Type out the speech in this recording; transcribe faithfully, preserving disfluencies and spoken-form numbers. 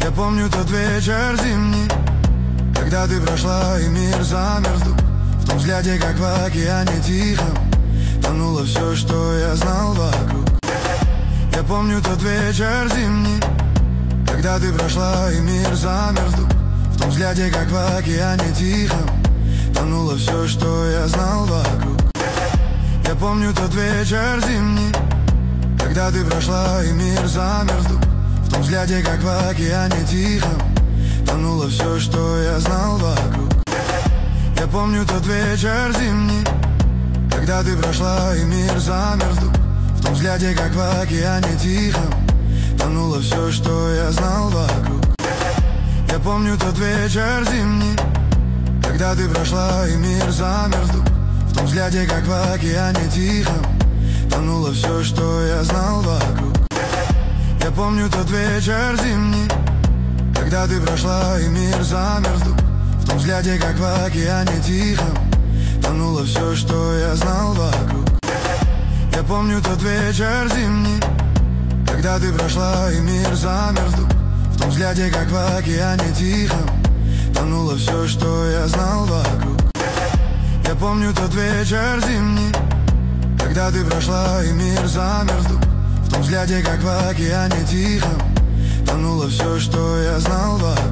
Я помню тот вечер зимний, когда ты прошла и мир замер вдруг. В том взгляде, как в океане тихом, тонуло все, что я знал вокруг. Я помню тот вечер зимний, когда ты прошла и мир замер вдруг. В том взгляде, как в океане тихом, тонуло все, что я знал вокруг. Я помню тот вечер зимний, когда ты прошла и мир замер вдруг. В том взгляде, как в океане тихом, тонуло все, что я знал вокруг. Я помню тот вечер зимний, когда ты прошла и мир замер вдруг. В том взгляде, как в океане тихом, тонуло все, что я знал вокруг. Я помню тот вечер зимний, когда ты прошла и мир замер вдруг. В том взгляде, как в океане тихом, тонуло все, что я знал вокруг. Я помню тот вечер зимний, когда ты прошла и мир замер вдруг. В том взгляде, как в океане тихом, тонуло все, что я знал вокруг. Я помню тот вечер зимний, когда ты прошла и мир замер вдруг. В том взгляде, как в океане тихом, тонуло все, что я знал вокруг. Я помню тот вечер зимний, когда ты прошла и мир замер вдруг. В том взгляде, как в океане тихом, тонуло все, что я знал вокруг.